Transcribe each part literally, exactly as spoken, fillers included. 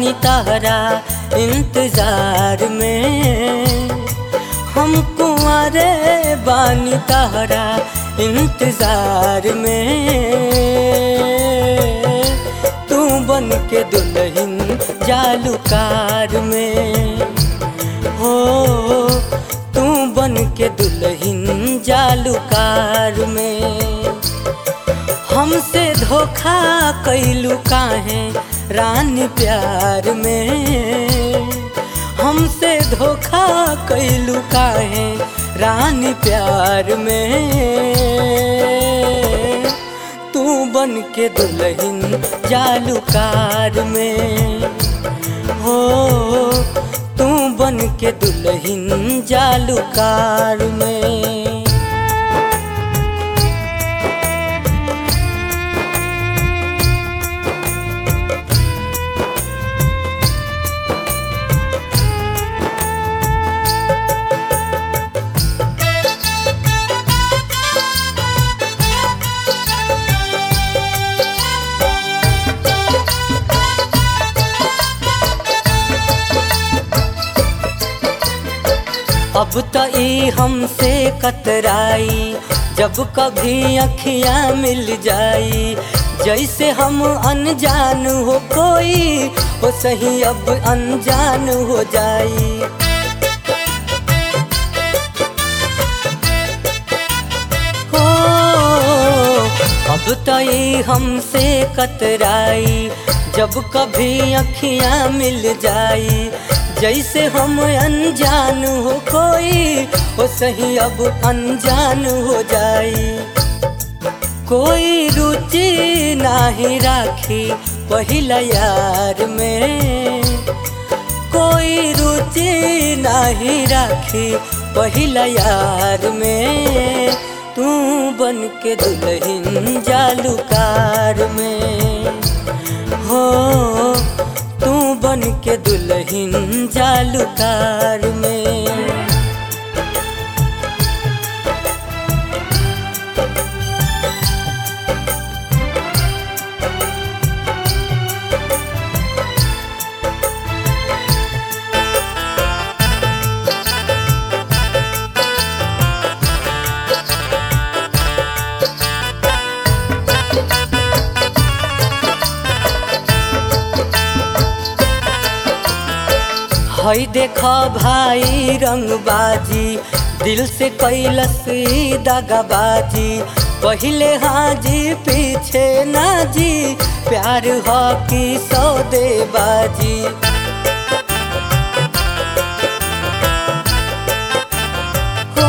बानी तहरा इंतजार में, हम कुंवारे बानी तहरा इंतजार में। तू बन के दुल्हन जालू कार में, हो तू बन के दुल्हन जालू कार में। हमसे धोखा कैलू काहे रानी प्यार में, हमसे धोखा कैलू काहे रानी प्यार में। तू बन के दुल्हन जालू कार में, हो तू बन के दुल्हन जालू कार में। अब तो ई हमसे कतराई, जब कभी अखियाँ मिल जाई। जैसे हम अनजान हो कोई, वो सही अब अनजान हो जाई। हो अब तो ई हमसे कतराई, जब कभी अखियाँ मिल जाई। जैसे हम अनजान हो कोई, वो सही अब अनजान हो जाई। कोई रुचि नाही राखी पहिला यार में, कोई रुचि नाही राखी पहिला यार में। तू बन के दुल्हन जालू कार में, हो तू बन के दुल्हन जालू कार में। हई देखा भाई रंगबाजी, दिल से कैलस दगाबाजी। पहले हाजी पीछे नाजी, प्यार हो की सौदेबाजी। हो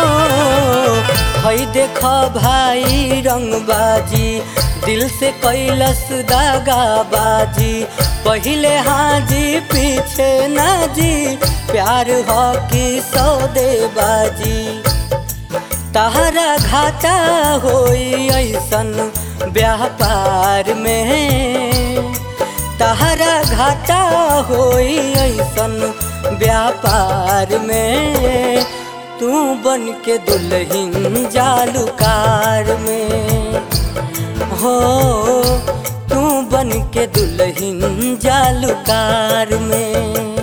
हई देखा भाई रंगबाजी, दिल से कैलस दगाबाजी। पहले हाजी पीछे नाजी, प्यार हो की सौदेबाजी। तहरा घाटा होई ऐसन व्यापार में, तहरा घाटा होई ऐसन व्यापार में। तू बन के दुल्हन जालू कार में, हो तू बन के दुल्हन जालू कार में।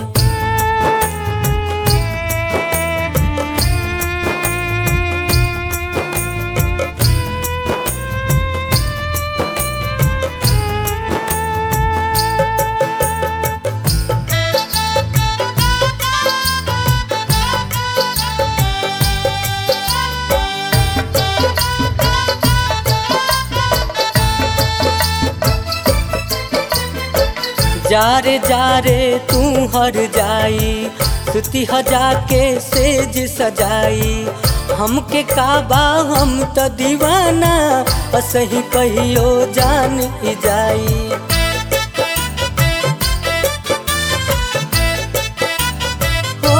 जारे जारे तू हर जाई, सुती हजा के सेज सजाई। हमके काबा हम तो दीवाना, असही कहियो जान ही जाई। हो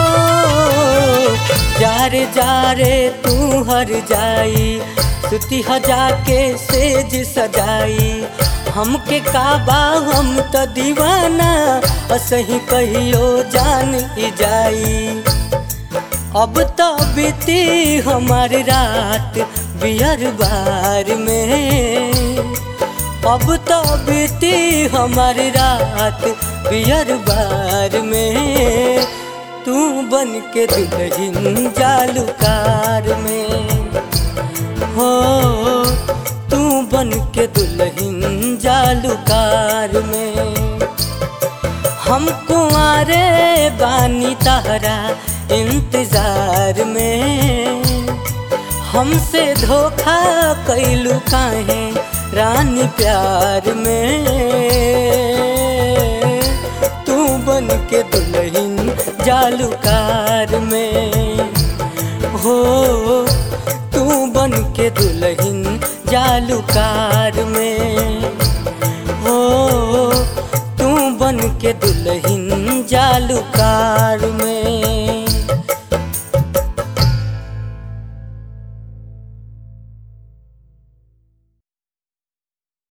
जारे जारे तू हर जाई, सुती हजा के सेज सजाई। हमके काबा हम तो दीवाना, असही कहियो जान ही जाई। अब तो बीती हमारी रात बियर बार में, अब तो बीती हमारी रात बियर बार में, तू बन के दुल्हन जालू कार में। हो तू बन के दुल्हन जालू कार में। हम कुंवारे बानी तहरा इंतजार में, हमसे धोखा कैलू काहे रानी प्यार में। तू बन के दुल्हन जालू कार में। हो तू बन के दुल्हन जालू कार में। हो तू बन के दुल्हन जालू कार में।